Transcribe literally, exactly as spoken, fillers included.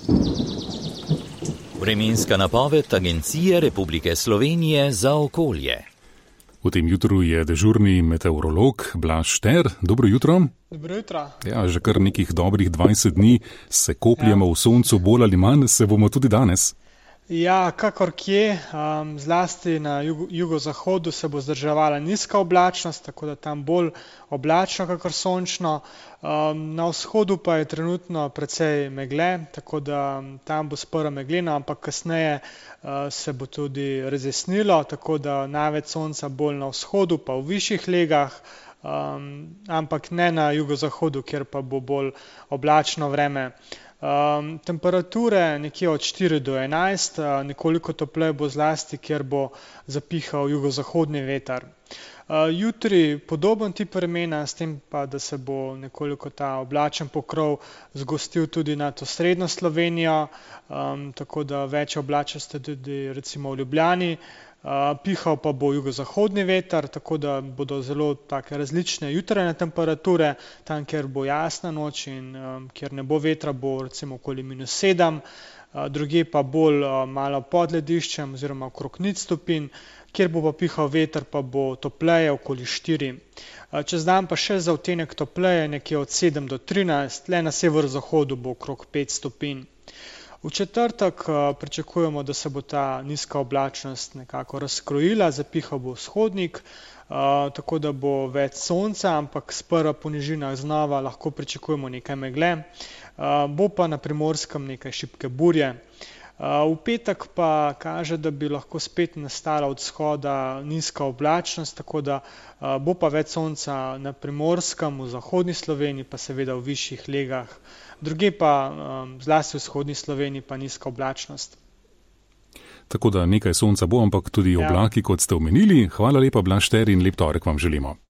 Vremenska napoved Agencije Republike Slovenije za okolje. V tem jutru je dežurni meteorolog Blaž Šter. Dobro jutro. Dobro jutro. Ja, že kar nekih dobrih dvajset dni se kopljemo ja. v soncu, bolj ali manj se bomo tudi danes. Ja, kakor kje, um, zlasti na jugo, jugozahodu se bo zdrževala nizka oblačnost, tako da tam bolj oblačno, kakor sončno. Um, na vzhodu pa je trenutno precej megle, tako da tam bo sprva megleno, ampak kasneje uh, se bo tudi razjasnilo, tako da največ sonca bolj na vzhodu, pa v višjih legah, um, ampak ne na jugozahodu, kjer pa bo bolj oblačno vreme. Um, temperature nekje od štiri do enajst, uh, nekoliko topleje bo zlasti, kjer bo zapihal jugozahodni veter. Uh, jutri podoben tip vremena, s tem pa, da se bo nekoliko ta oblačen pokrov zgostil tudi nad osrednjo Slovenijo, um, tako da več oblačnosti tudi recimo v Ljubljani. Uh, pihal pa bo jugozahodni veter, tako da bodo zelo take različne jutranje temperature, tam kjer bo jasna noč in um, kjer ne bo vetra, bo recimo okoli minus sedem, uh, drugje pa bolj uh, malo pod lediščem oziroma okrog nič stopinj, kjer bo pa pihal veter, pa bo topleje okoli štiri. Uh, čez dan pa še za odtenek topleje, nekje od sedem do trinajst, le na severozahodu bo okrog pet stopinj. V četrtek pričakujemo, da se bo ta nizka oblačnost nekako razkrojila, zapihal bo vzhodnik, tako da bo več sonca, ampak sprva po nižinah znova lahko pričakujemo nekaj megle, bo pa na Primorskem nekaj šibke burje. V petek pa kaže, da bi lahko spet nastala od vzhoda nizka oblačnost, tako da bo pa več sonca na Primorskem, v zahodni Sloveniji, pa seveda v višjih legah. Druge pa zlasti v vzhodni Sloveniji pa nizka oblačnost. Tako da nekaj sonca bo, ampak tudi oblaki, ja. kot ste omenili. Hvala lepa, Blaž Šter, in lep torek vam želimo.